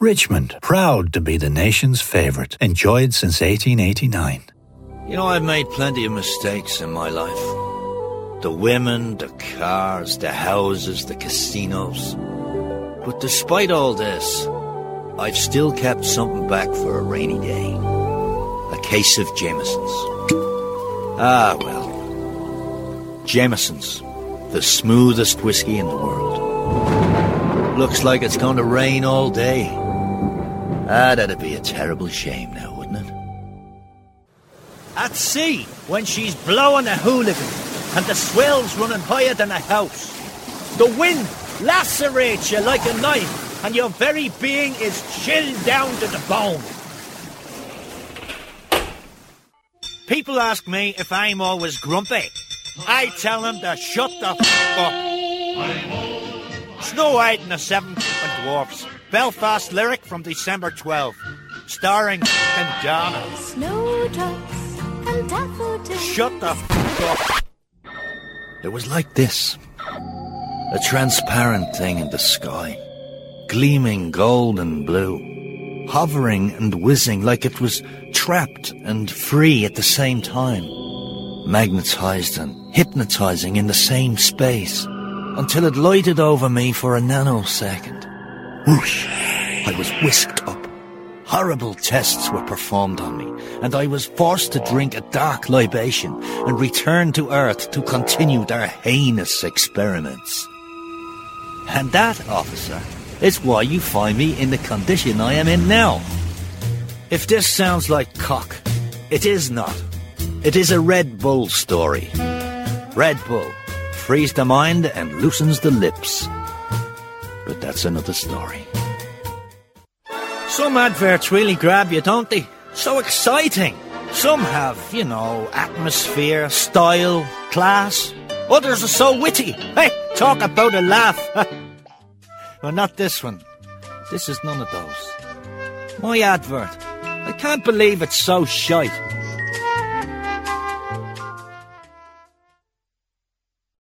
Richmond, proud to be the nation's favourite, enjoyed since 1889. You know, I've made plenty of mistakes in my life. The women, the cars, the houses, the casinos. But despite all this, I've still kept something back for a rainy day. A case of Jameson's. Ah, well. Jameson's, the smoothest whiskey in the world. Looks like it's going to rain all day. Ah, that'd be a terrible shame now, wouldn't it? At sea, when she's blowing a hooligan, and the swell's running higher than a house. The wind lacerates you like a knife, and your very being is chilled down to the bone. People ask me if I'm always grumpy. I tell them to shut the f*** up. Snow White and the Seven f***ing Dwarfs. Belfast lyric from December 12. Starring Donna. Snowdrops and daffodils. Shut the f*** up. It was like this. A transparent thing in the sky. Gleaming gold and blue. Hovering and whizzing like it was trapped and free at the same time. Magnetized and hypnotizing in the same space. Until it lighted over me for a nanosecond. Whoosh! I was whisked up. Horrible tests were performed on me, and I was forced to drink a dark libation and return to Earth to continue their heinous experiments. And that, officer, is why you find me in the condition I am in now. If this sounds like cock, it is not. It is a Red Bull story. Red Bull frees the mind and loosens the lips. But that's another story. Some adverts really grab you, don't they? So exciting. Some have, atmosphere, style, class. Others are so witty. Hey, talk about a laugh. Well, not this one. This is none of those. My advert. I can't believe it's so shite.